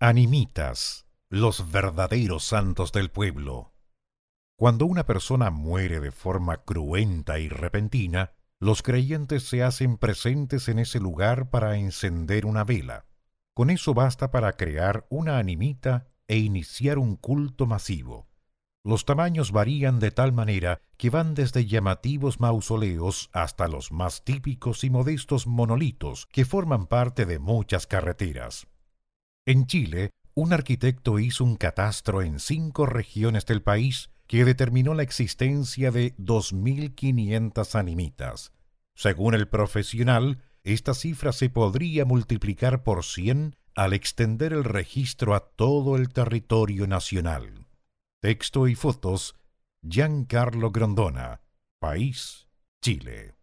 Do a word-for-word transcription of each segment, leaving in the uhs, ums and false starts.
Animitas, los verdaderos santos del pueblo. Cuando una persona muere de forma cruenta y repentina, los creyentes se hacen presentes en ese lugar para encender una vela. Con eso basta para crear una animita e iniciar un culto masivo. Los tamaños varían de tal manera que van desde llamativos mausoleos hasta los más típicos y modestos monolitos que forman parte de muchas carreteras. En Chile, un arquitecto hizo un catastro en cinco regiones del país que determinó la existencia de dos mil quinientas animitas. Según el profesional, esta cifra se podría multiplicar por cien al extender el registro a todo el territorio nacional. Texto y fotos, Giancarlo Grondona, País, Chile.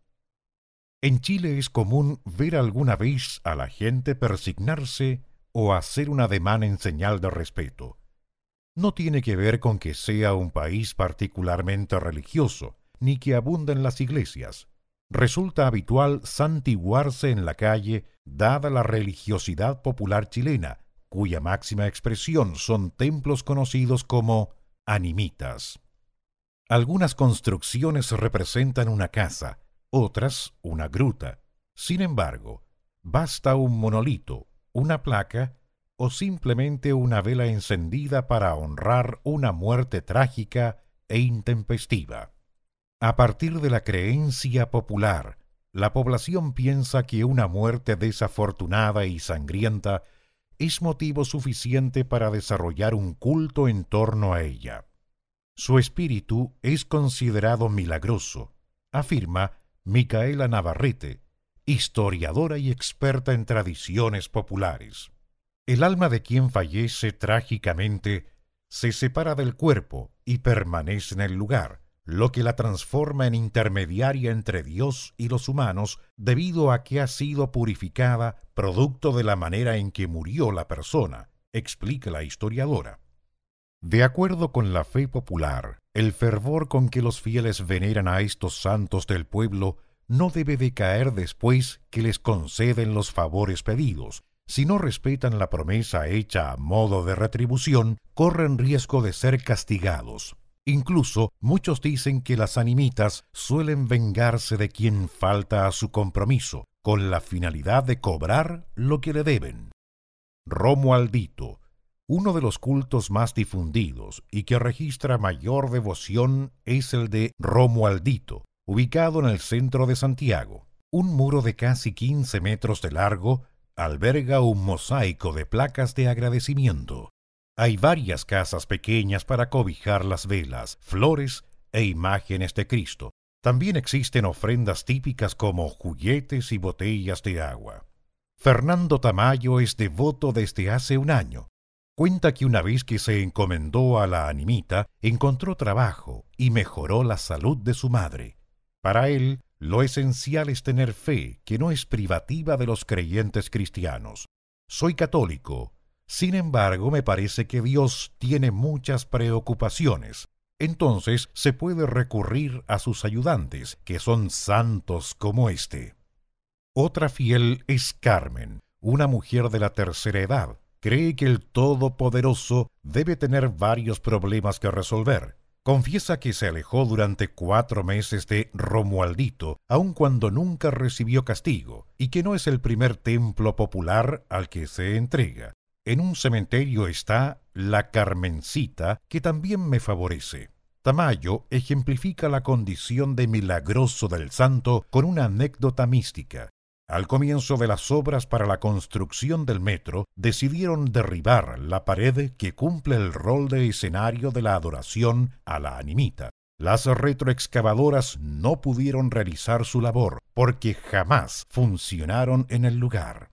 En Chile es común ver alguna vez a la gente persignarse o hacer un ademán en señal de respeto. No tiene que ver con que sea un país particularmente religioso, ni que abunden las iglesias. Resulta habitual santiguarse en la calle, dada la religiosidad popular chilena, cuya máxima expresión son templos conocidos como animitas. Algunas construcciones representan una casa, otras una gruta. Sin embargo, basta un monolito, una placa o simplemente una vela encendida para honrar una muerte trágica e intempestiva. A partir de la creencia popular, la población piensa que una muerte desafortunada y sangrienta es motivo suficiente para desarrollar un culto en torno a ella. Su espíritu es considerado milagroso, afirma Micaela Navarrete, historiadora y experta en tradiciones populares. El alma de quien fallece trágicamente se separa del cuerpo y permanece en el lugar, lo que la transforma en intermediaria entre Dios y los humanos debido a que ha sido purificada producto de la manera en que murió la persona, explica la historiadora. De acuerdo con la fe popular, el fervor con que los fieles veneran a estos santos del pueblo no debe decaer después que les conceden los favores pedidos. Si no respetan la promesa hecha a modo de retribución, corren riesgo de ser castigados. Incluso muchos dicen que las animitas suelen vengarse de quien falta a su compromiso, con la finalidad de cobrar lo que le deben. Romualdito, uno de los cultos más difundidos y que registra mayor devoción, es el de Romualdito, ubicado en el centro de Santiago. Un muro de casi quince metros de largo alberga un mosaico de placas de agradecimiento. Hay varias casas pequeñas para cobijar las velas, flores e imágenes de Cristo. También existen ofrendas típicas como juguetes y botellas de agua. Fernando Tamayo es devoto desde hace un año. Cuenta que una vez que se encomendó a la animita, encontró trabajo y mejoró la salud de su madre. Para él, lo esencial es tener fe, que no es privativa de los creyentes cristianos. Soy católico. Sin embargo, me parece que Dios tiene muchas preocupaciones. Entonces se puede recurrir a sus ayudantes, que son santos como este. Otra fiel es Carmen, una mujer de la tercera edad. Cree que el Todopoderoso debe tener varios problemas que resolver. Confiesa que se alejó durante cuatro meses de Romualdito, aun cuando nunca recibió castigo, y que no es el primer templo popular al que se entrega. En un cementerio está la Carmencita, que también me favorece. Tamayo ejemplifica la condición de milagroso del santo con una anécdota mística. Al comienzo de las obras para la construcción del metro, decidieron derribar la pared que cumple el rol de escenario de la adoración a la animita. Las retroexcavadoras no pudieron realizar su labor porque jamás funcionaron en el lugar.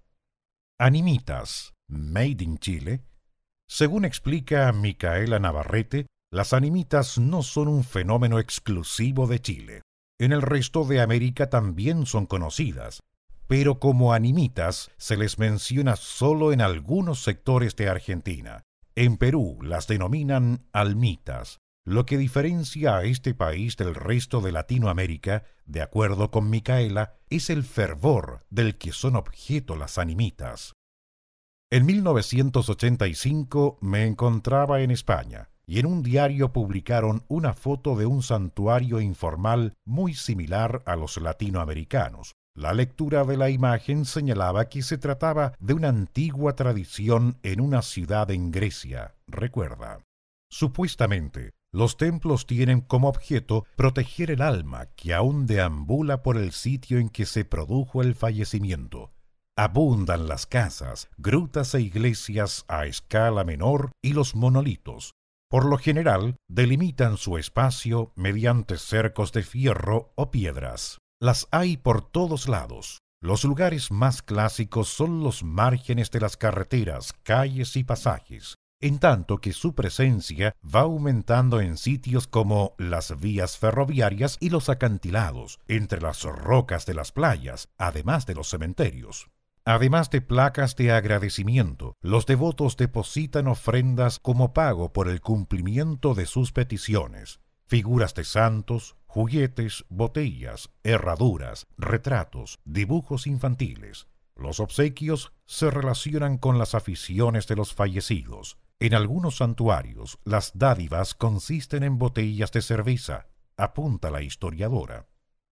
Animitas, made in Chile. Según explica Micaela Navarrete, las animitas no son un fenómeno exclusivo de Chile. En el resto de América también son conocidas, pero como animitas se les menciona solo en algunos sectores de Argentina. En Perú las denominan almitas, lo que diferencia a este país del resto de Latinoamérica, de acuerdo con Micaela, es el fervor del que son objeto las animitas. En mil novecientos ochenta y cinco me encontraba en España y en un diario publicaron una foto de un santuario informal muy similar a los latinoamericanos. La lectura de la imagen señalaba que se trataba de una antigua tradición en una ciudad en Grecia, recuerda. Supuestamente, los templos tienen como objeto proteger el alma que aún deambula por el sitio en que se produjo el fallecimiento. Abundan las casas, grutas e iglesias a escala menor y los monolitos. Por lo general, delimitan su espacio mediante cercos de fierro o piedras. Las hay por todos lados. Los lugares más clásicos son los márgenes de las carreteras, calles y pasajes, en tanto que su presencia va aumentando en sitios como las vías ferroviarias y los acantilados, entre las rocas de las playas, además de los cementerios. Además de placas de agradecimiento, los devotos depositan ofrendas como pago por el cumplimiento de sus peticiones. Figuras de santos, juguetes, botellas, herraduras, retratos, dibujos infantiles. Los obsequios se relacionan con las aficiones de los fallecidos. En algunos santuarios, las dádivas consisten en botellas de cerveza, apunta la historiadora.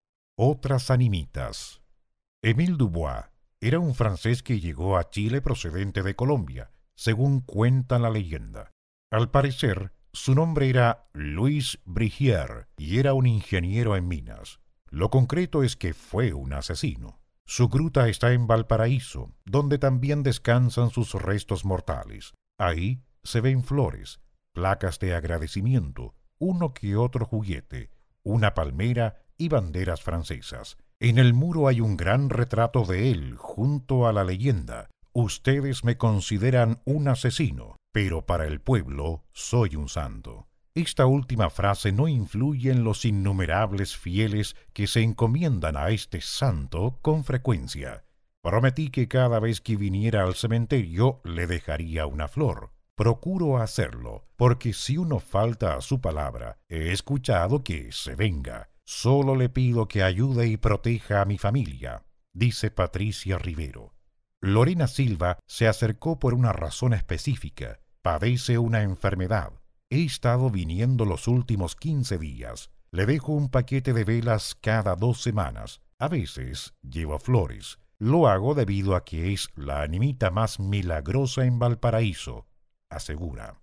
Otras animitas. Émile Dubois era un francés que llegó a Chile procedente de Colombia, según cuenta la leyenda. Al parecer, su nombre era Louis Brigier y era un ingeniero en minas. Lo concreto es que fue un asesino. Su gruta está en Valparaíso, donde también descansan sus restos mortales. Ahí se ven flores, placas de agradecimiento, uno que otro juguete, una palmera y banderas francesas. En el muro hay un gran retrato de él junto a la leyenda: ustedes me consideran un asesino, pero para el pueblo soy un santo. Esta última frase no influye en los innumerables fieles que se encomiendan a este santo con frecuencia. Prometí que cada vez que viniera al cementerio le dejaría una flor. Procuro hacerlo, porque si uno falta a su palabra, he escuchado que se venga. Solo le pido que ayude y proteja a mi familia, dice Patricia Rivero. Lorena Silva se acercó por una razón específica. Padece una enfermedad. He estado viniendo los últimos quince días. Le dejo un paquete de velas cada dos semanas. A veces llevo flores. Lo hago debido a que es la animita más milagrosa en Valparaíso, asegura.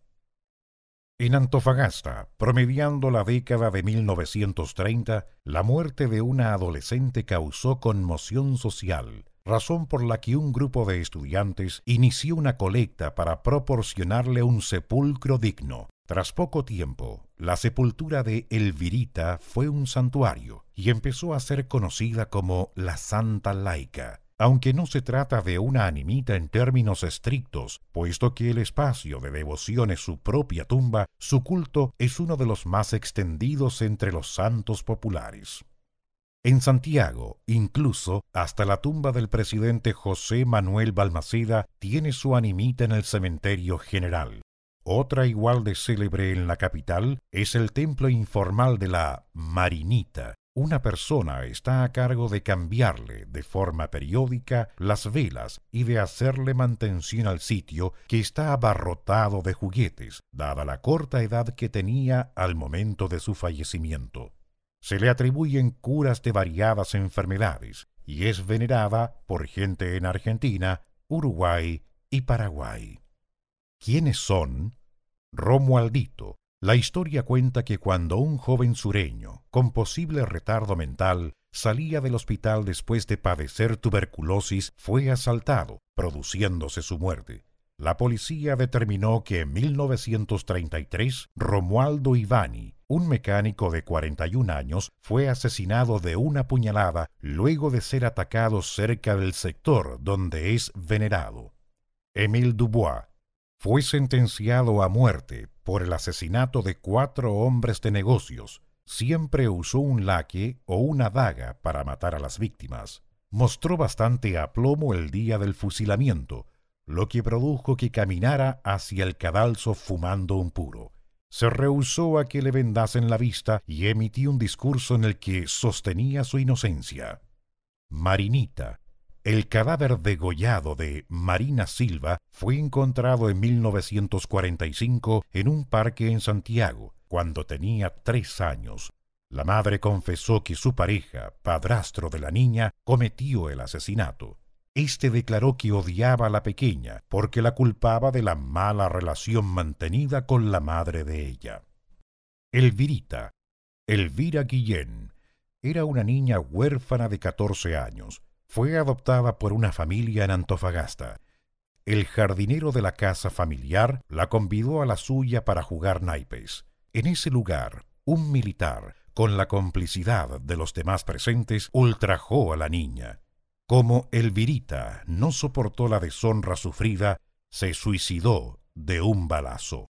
En Antofagasta, promediando la década de mil novecientos treinta, la muerte de una adolescente causó conmoción social, razón por la que un grupo de estudiantes inició una colecta para proporcionarle un sepulcro digno. Tras poco tiempo, la sepultura de Elvirita fue un santuario y empezó a ser conocida como la Santa Laica. Aunque no se trata de una animita en términos estrictos, puesto que el espacio de devoción es su propia tumba, su culto es uno de los más extendidos entre los santos populares. En Santiago, incluso, hasta la tumba del presidente José Manuel Balmaceda tiene su animita en el cementerio general. Otra igual de célebre en la capital es el templo informal de la Marinita. Una persona está a cargo de cambiarle de forma periódica las velas y de hacerle mantención al sitio que está abarrotado de juguetes, dada la corta edad que tenía al momento de su fallecimiento. Se le atribuyen curas de variadas enfermedades y es venerada por gente en Argentina, Uruguay y Paraguay. ¿Quiénes son? Romualdito. La historia cuenta que cuando un joven sureño, con posible retardo mental, salía del hospital después de padecer tuberculosis, fue asaltado, produciéndose su muerte. La policía determinó que en mil novecientos treinta y tres, Romualdo Ivani, un mecánico de cuarenta y un años, fue asesinado de una puñalada luego de ser atacado cerca del sector donde es venerado. Émile Dubois fue sentenciado a muerte por el asesinato de cuatro hombres de negocios. Siempre usó un laque o una daga para matar a las víctimas. Mostró bastante aplomo el día del fusilamiento, lo que produjo que caminara hacia el cadalso fumando un puro. Se rehusó a que le vendasen la vista y emitió un discurso en el que sostenía su inocencia. Marinita. El cadáver degollado de Marina Silva fue encontrado en mil novecientos cuarenta y cinco en un parque en Santiago, cuando tenía tres años. La madre confesó que su pareja, padrastro de la niña, cometió el asesinato. Este declaró que odiaba a la pequeña porque la culpaba de la mala relación mantenida con la madre de ella. Elvirita, Elvira Guillén, era una niña huérfana de catorce años. Fue adoptada por una familia en Antofagasta. El jardinero de la casa familiar la convidó a la suya para jugar naipes. En ese lugar, un militar, con la complicidad de los demás presentes, ultrajó a la niña. Como Elvirita no soportó la deshonra sufrida, se suicidó de un balazo.